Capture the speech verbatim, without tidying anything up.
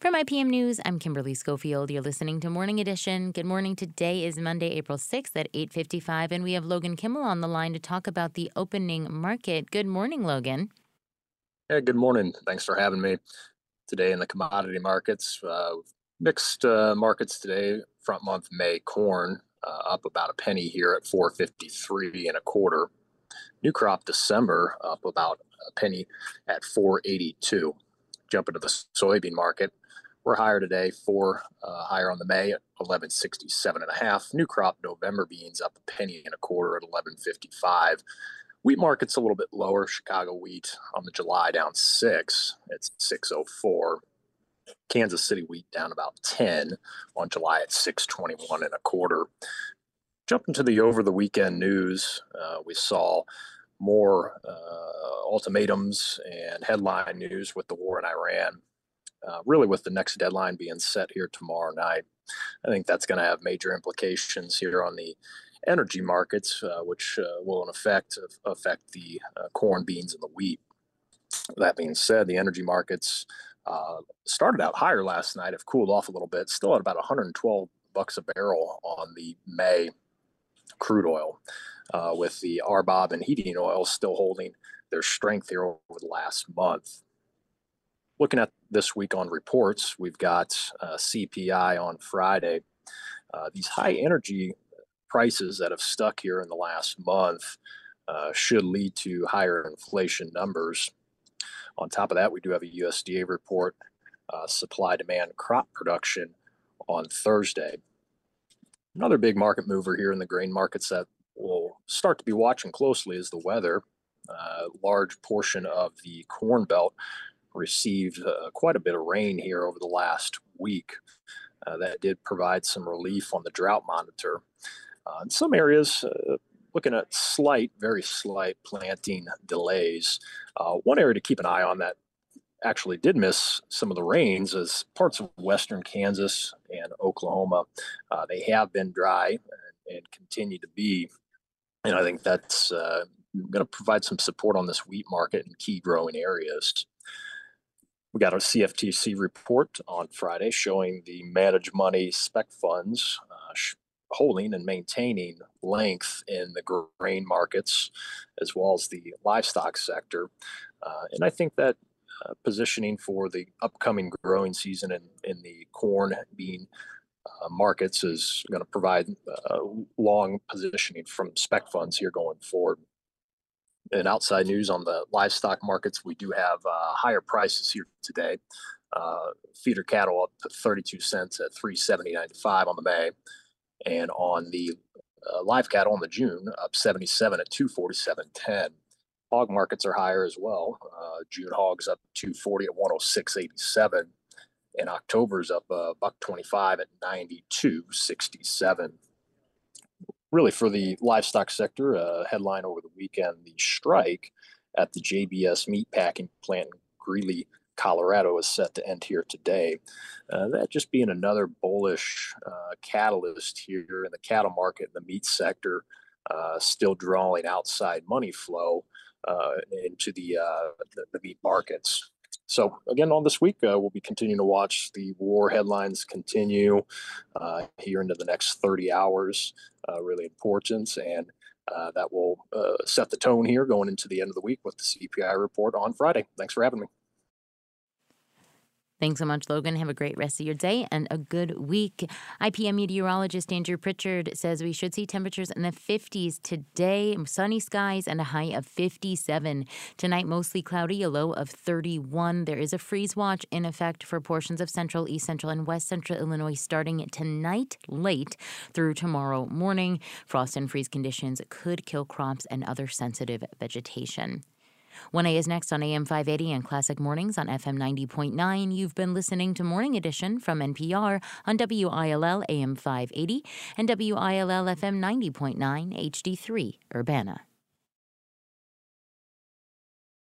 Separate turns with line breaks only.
From I P M News, I'm Kimberly Schofield. You're listening to Morning Edition. Good morning. Today is Monday, April sixth at eight fifty-five, and we have Logan Kimmel on the line to talk about the opening market. Good morning, Logan.
Yeah, good morning. Thanks for having me. Today in the commodity markets, uh, mixed uh, markets today. Front month May corn uh, up about a penny here at four fifty-three and a quarter. New crop December up about a penny at four eighty-two. Jump into the soybean market. We're higher today, four uh, higher on the May at eleven sixty-seven and a half. New crop November beans up a penny and a quarter at eleven fifty-five. Wheat market's a little bit lower. Chicago wheat on the July down six. It's six oh four. Kansas City wheat down about ten on July at six twenty-one and a quarter. Jumping to the over the weekend news, uh, we saw more uh, ultimatums and headline news with the war in Iran. Uh, really, with the next deadline being set here tomorrow night, I think that's going to have major implications here on the energy markets, uh, which uh, will in effect affect the uh, corn, beans, and the wheat. That being said, the energy markets uh, started out higher last night, have cooled off a little bit, still at about one hundred twelve bucks a barrel on the May crude oil, uh, with the R B O B and heating oil still holding their strength here over the last month. Looking at this week on reports, we've got uh, C P I on Friday. Uh, these high energy prices that have stuck here in the last month uh, should lead to higher inflation numbers. On top of that, we do have a U S D A report, uh, supply demand crop production on Thursday. Another big market mover here in the grain markets that we'll start to be watching closely is the weather. A uh, large portion of the Corn Belt received uh, quite a bit of rain here over the last week. Uh, that did provide some relief on the drought monitor. Uh, in some areas, uh, looking at slight, very slight planting delays. Uh, one area to keep an eye on that actually did miss some of the rains is parts of western Kansas and Oklahoma. Uh, they have been dry and, and continue to be. And I think that's uh, going to provide some support on this wheat market in key growing areas. We got our C F T C report on Friday showing the managed money spec funds uh, sh- holding and maintaining length in the grain markets as well as the livestock sector. Uh, and I think that uh, positioning for the upcoming growing season in, in the corn, bean uh, markets is going to provide uh, long positioning from spec funds here going forward. In outside news on the livestock markets, we do have uh, higher prices here today. Uh, feeder cattle up thirty-two cents at three seventy ninety-five on the May, and on the uh, live cattle on the June up seventy-seven at two forty-seven ten. Hog markets are higher as well. Uh, June hogs up two forty at one oh six eighty-seven, and October's up a uh, buck twenty-five at ninety-two sixty-seven. Really, for the livestock sector, uh, headline over the weekend, the strike at the J B S meatpacking plant in Greeley, Colorado is set to end here today. Uh, that just being another bullish uh, catalyst here in the cattle market and the meat sector, uh, still drawing outside money flow uh, into the, uh, the, the meat markets. So again, on this week, uh, we'll be continuing to watch the war headlines continue uh, here into the next thirty hours. Uh, really important, and uh, that will uh, set the tone here going into the end of the week with the C P I report on Friday. Thanks for having me.
Thanks so much, Logan. Have a great rest of your day and a good week. I P M meteorologist Andrew Pritchard says we should see temperatures in the fifties today, sunny skies and a high of fifty-seven. Tonight, mostly cloudy, a low of thirty-one. There is a freeze watch in effect for portions of central, east central, and west central Illinois starting tonight late through tomorrow morning. Frost and freeze conditions could kill crops and other sensitive vegetation. one A is next on A M five eighty and Classic Mornings on F M ninety point nine. You've been listening to Morning Edition from N P R on W I L L A M five eighty and W I L L F M ninety point nine H D three Urbana.